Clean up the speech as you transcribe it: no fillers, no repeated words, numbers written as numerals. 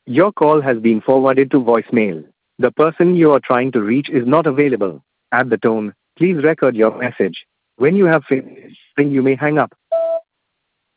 Your call has been forwarded to voicemail. The person you are trying to reach is not available. At the tone, please record your message. When you have finished, you may hang up.